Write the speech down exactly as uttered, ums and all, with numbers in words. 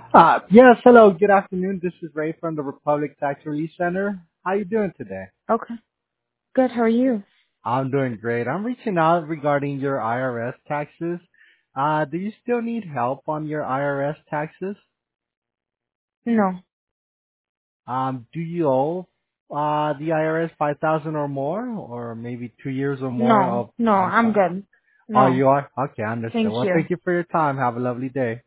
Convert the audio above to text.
Uh, yes, hello, good afternoon. This is Ray from the Republic Tax Relief Center. How you doing today? Okay. Good. How are you? I'm doing great. I'm reaching out regarding your I R S taxes. Uh, do you still need help on your I R S taxes? No. Um, do you owe uh the I R S five thousand or more, or maybe two years or more No. of No. on I'm time? good. Oh, No. you are? Okay, I understand. Thank Well, you. thank you for your time. Have a lovely day.